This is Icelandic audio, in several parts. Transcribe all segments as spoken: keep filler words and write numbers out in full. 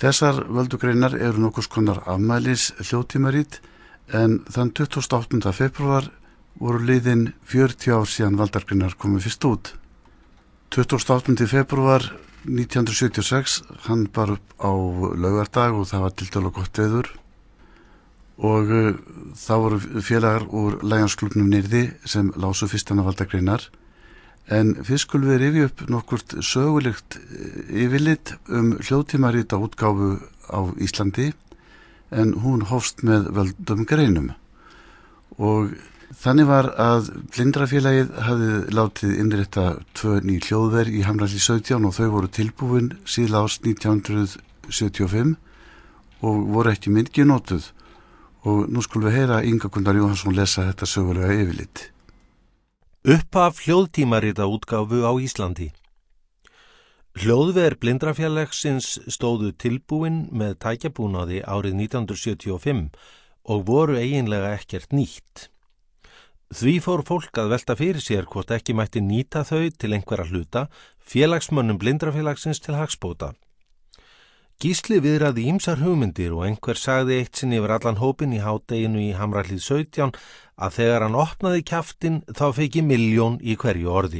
Þessar völdugreinar eru nokkurs konar afmælis hljóðtímarit en þann tuttugasta og áttunda febrúar voru liðin fjörutíu ár síðan valdargreinar komu fyrst út. tuttugasta og áttunda febrúar nítján hundruð sjötíu og sex, hann bar upp á laugardag og það var tiltölulega gott veður og uh, þá voru félagar úr Lionsklúbbnum Nyrði sem lásu fyrstana valdargreinar. En fyrst skulum við rifja upp nokkurt sögulegt yfirlit um hljóðtímarita útgáfu á Íslandi en hún hófst með völdum greinum. Og þannig var að Blindrafélagið hafði látið innrétta tvö ný hljóðver í Hamrahlíð sautján og þau voru tilbúin síðla árs nítján hundruð sjötíu og fimm og voru ekki mikið notuð. Og nú skulum við heyra Inga Gunnar Jóhannsson lesa þetta sögulega yfirlit. Upphaf hljóðtímarita útgáfu á Íslandi. Hljóðver Blindrafélagsins stóðu tilbúin með tækjabúnaði árið nítján hundruð sjötíu og fimm og voru eiginlega ekkert nýtt. Því fór fólk að velta fyrir sér hvort ekki mætti nýta þau til einhverra hluta, félagsmönnum Blindrafélagsins til hagsbóta. Gísli viðraði ýmsar hugmyndir og einhver sagði eitt sinn yfir allan hópinn í hádeginu í Hamrahlíð sautján að þegar hann opnaði kjaftinn þá feki milljón í hverju orði.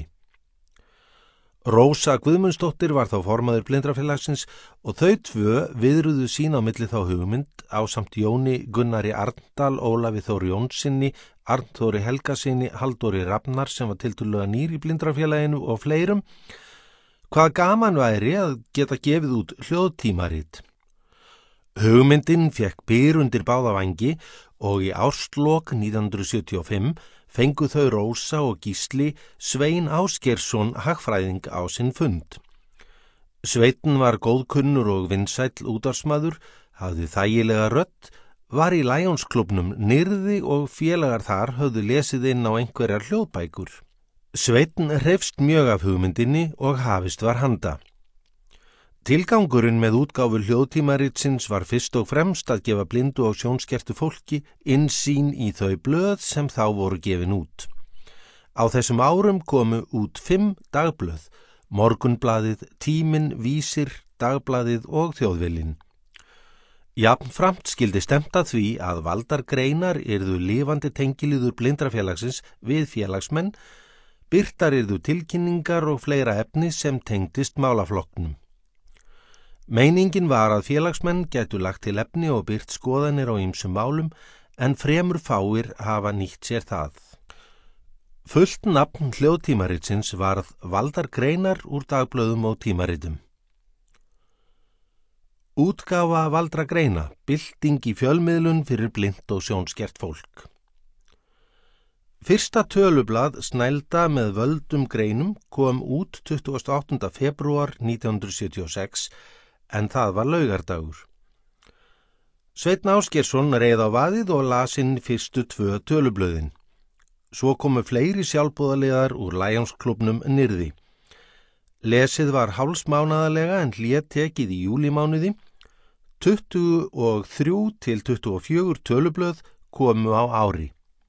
Rósa Guðmundsdóttir var þá formaður Blindrafélagsins og þau tvö viðruðu sín á milli þá hugmynd ásamt Jóni Gunnari Arndal, Ólafi Þór Jónssynni, Arnþóri Helgasyni, Halldóri Rafnar sem var tiltölulega nýr í Blindrafélaginu og fleirum, hvað gaman væri að geta gefið út hljóðtímarit. Hugmyndin fekk byr undir báða vangi og í árslok nítján hundruð sjötíu og fimm fengu þau Rósa og Gísli Svein Ásgeirsson hagfræðing á sinn fund. Sveinn var góðkunnur og vinsæll útvarpsmaður, hafði þægilega rödd, var í Lionsklúbbnum Nyrði og félagar þar höfðu lesið inn á einhverjar hljóðbækur. Sveinn hreyfst mjög af hugmyndinni og hafist var handa. Tilgangurinn með útgáfu hljóðtímaritsins var fyrst og fremst að gefa blindu og sjónskertu fólki innsýn í þau blöð sem þá voru gefin út. Á þessum árum komu út fimm dagblöð, Morgunblaðið, Tíminn, Vísir, Dagblaðið og Þjóðviljinn. Jafnframt skildi stefnt að því að valdargreinar yrðu lifandi tengiliður Blindrafélagsins við félagsmenn, birtar yrðu tilkynningar og fleira efni sem tengdist málaflokknum. Meiningin var að félagsmenn gætu lagt til efni og byrt skoðanir á ýmsum málum en fremur fáir hafa nýtt sér það. Fullt nafn hljóðtímaritsins varð valdargreinar úr dagblöðum og tímaritum. Útgáfa valdra greina, bylting í fjölmiðlun fyrir blind og sjónskert fólk. Fyrsta tölublað snælda með völdum greinum kom út tuttugasta og áttunda febrúar nítján hundruð sjötíu og sex en það var laugardagur. Sveinn Ásgeirsson reið á vaðið og las inn fyrstu tvö tölublöðin. Svo komu fleiri sjálfboðaliðar úr Lionsklúbbnum Nyrði. Lesið var hálfsmánaðarlega en hlé tekið í júlímánuði. tuttugu og þrjú til tuttugu og fjögur tölublöð komu á ári.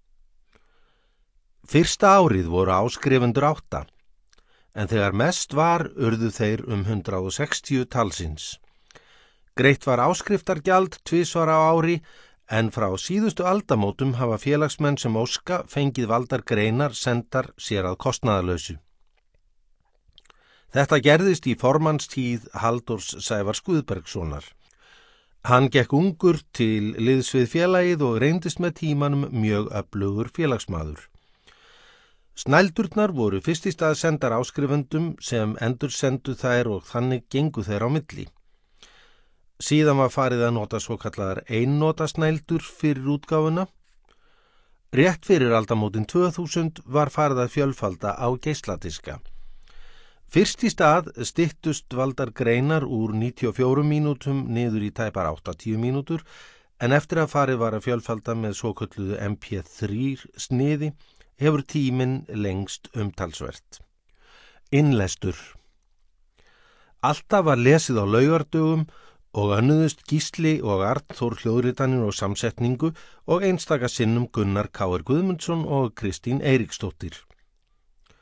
Fyrsta árið voru áskrifendur átta, en þegar mest var urðu þeir um hundrað og sextíu talsins. Greitt var áskriftargjald tvisvar á ári, en frá síðustu aldamótum hafa félagsmenn sem óska fengið valdar greinar sendar sér að kostnaðarlausu. Þetta gerðist í formannstíð Halldórs Sævars Guðbergssonar. Hann gekk ungur til liðs við félagið og reyndist með tímanum mjög öflugur félagsmaður. Snældurnar voru fyrst í stað sendar áskrifendum sem endursendu þær og þannig gengu þeir á milli. Síðan var farið að nota svo kallaðar einnota snældur fyrir útgáfuna. Rétt fyrir aldamótin tvö þúsund var farið að fjölfalda á geisladiska. Fyrst í stað styttust valdar greinar úr níutíu og fjórum mínútum niður í tæpar áttatíu mínútur en eftir að farið var að fjölfalda með svokölluðu M P þrjú sniði hefur tíminn lengst umtalsvert. Innlestur. Alltaf var lesið á laugardögum og önnuðust Gísli og Arnþór hljóðritanir og samsetningu og einstaka sinnum Gunnar K. Guðmundsson og Kristín Eiríksdóttir.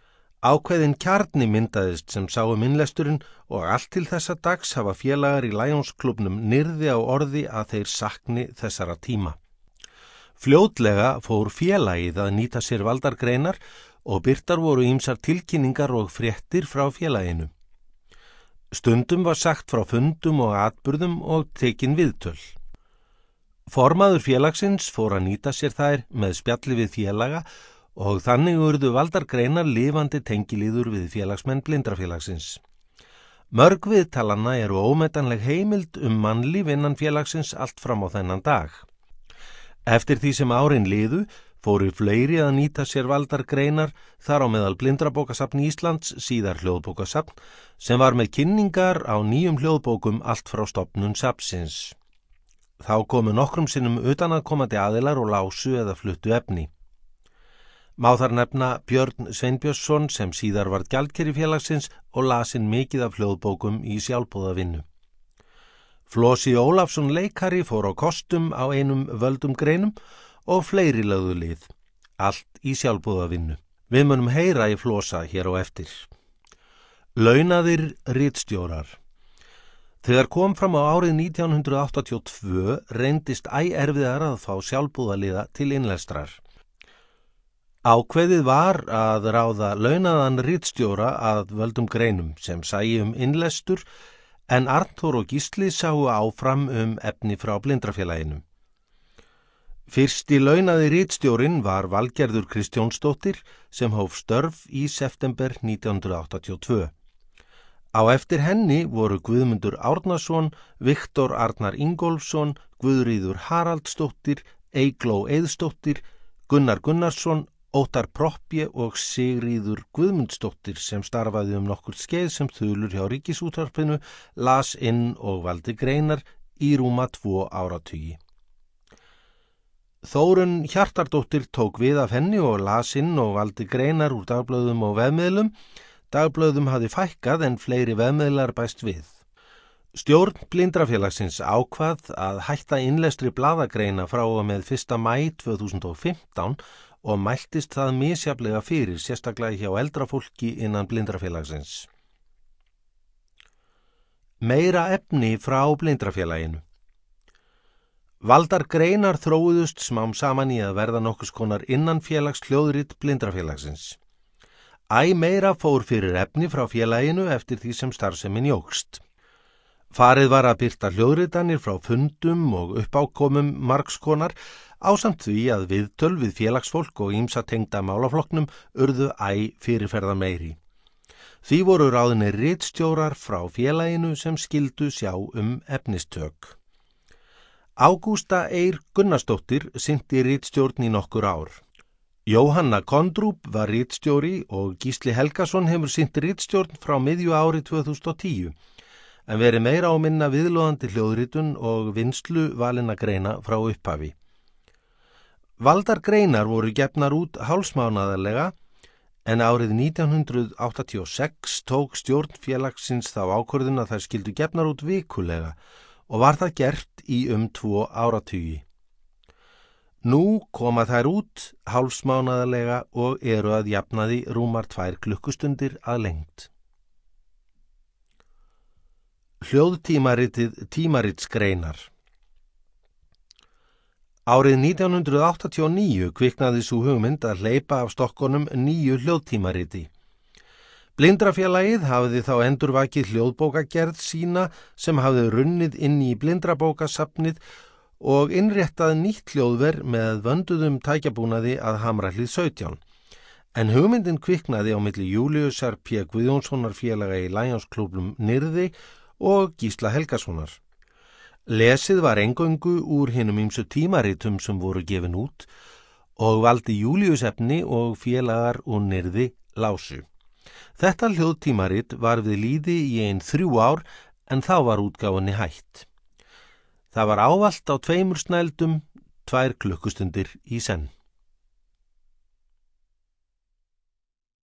Ákveðin kjarni myndaðist sem sá um innlesturinn og allt til þessa dags hafa félagar í Lionsklúbbnum nyrði á orði að þeir sakni þessara tíma. Fljótlega fór félagið að nýta sér valdargreinar og birtar voru ýmsar tilkynningar og fréttir frá félaginu. Stundum var sagt frá fundum og atburðum og tekin viðtöl. Formaður félagsins fór að nýta sér þær með spjalli við félaga og þannig urðu valdargreinar lifandi tengilíður við félagsmenn Blindrafélagsins. Mörg viðtalanna eru ómetanleg heimild um mannlíf innan félagsins allt fram á þennan dag. Eftir því sem árin liðu fóru fleiri að nýta sér valdargreinar, þar á meðal Blindrabókasafn Íslands, síðar Hljóðbókasafn, sem var með kynningar á nýjum hljóðbókum allt frá stofnun safnsins. Þá komu nokkrum sinnum utanaðkomandi aðilar og lásu eða fluttu efni. Má þar nefna Björn Sveinbjörnsson sem síðar varð gjaldkeri félagsins og lasinn mikið af hljóðbókum í sjálfboðavinnu. Flosi Ólafsson leikari fór á kostum á einum völdum greinum og fleiri lögðu lið, allt í sjálfboðavinnu. Við munum heyra í Flosa hér á eftir. Launaðir ritstjórar. Þegar kom fram á árið nítján hundruð áttatíu og tvö reyndist æ erfiðar að fá sjálfboðaliða til innlestrar. Ákveðið var að ráða launaðan ritstjóra að völdum greinum sem sæi um innlestur en Arnþór og Gísli sáu áfram um efni frá Blindrafélaginu. Fyrsti launaði ritstjórinn var Valgerður Kristjónsdóttir sem hóf störf í september nítján hundruð áttatíu og tvö. Á eftir henni voru Guðmundur Árnason, Viktor Arnar Ingólfsson, Guðríður Haraldsdóttir, Eygló Eiðsdóttir, Gunnar Gunnarsson, Óttar Proppje og Sigríður Guðmundsdóttir sem starfaði um nokkurt skeið sem þulur hjá Ríkisútvarpinu, las inn og valdi greinar í rúma tvo áratugi. Þórunn Hjartardóttir tók við af henni og las inn og valdi greinar úr dagblöðum og vefmiðlum. Dagblöðum hafði fækkað en fleiri vefmiðlar bæst við. Stjórn Blindrafélagsins ákvað að hætta innlestri blaðagreina frá og með fyrsta maí tvö þúsund og fimmtán og mæltist það misjafnlega fyrir, sérstaklega hjá eldra fólki innan Blindrafélagsins. Meira efni frá Blindrafélaginu. Valdargreinar þróuðust smám saman í að verða nokkurs konar innanfélags hljóðrit Blindrafélagsins. Æ meira fór fyrir efni frá félaginu eftir því sem starfsemin jókst. Farið var að birta hljóðritanir frá fundum og uppákomum margskonar ásamt því að viðtöl við félagsfólk og ýmsa tengda málaflokknum urðu æ fyrirferðar meiri. Því voru ráðinir ritstjórar frá félaginu sem skildu sjá um efnistök. Ágústa Eir Gunnarsdóttir sinnti ritstjórn í nokkur ár. Jóhanna Kondrup var ritstjóri og Gísli Helgason hefur sinnt ritstjórn frá miðju ári tvö þúsund og tíu, en verið meira á minna viðlóðandi hljóðritun og vinnslu valinna greina frá upphafi. Valdargreinar voru gefnar út hálfsmánaðarlega, en árið nítján hundruð áttatíu og sex tók stjórn félagsins þá ákvörðun að þær skildu gefnar út vikulega og var það gert í um tvo áratugi. Nú koma þær út hálfsmánaðarlega og eru að jafnaði rúmar tvær klukkustundir að lengd. Hljóðtímaritið Tímaritsgreinar. Árið nítján hundruð áttatíu og níu kviknaði sú hugmynd að hleypa af stokkunum nýju hljóðtímariti. Blindrafélagið hafði þá endurvakið hljóðbókagerð sína sem hafði runnið inn í Blindrabókasafnið og innréttað nýtt hljóðver með vönduðum tækjabúnaði að Hamrahlíð sautján. En hugmyndin kviknaði á milli Júlíusar P. Guðjónssonar félaga í Lionsklúbbnum Nyrði og Gísla Helgasonar. Lesið var eingöngu úr hinum ýmsu tímaritum sem voru gefin út og valdi Júlíus efni og félagar úr Nyrði lásu. Þetta hljóðtímarit var við lýði í ein þrjú ár en þá var útgáfunni hætt. Það var ávallt á tveimur snældum, tvær klukkustundir í senn.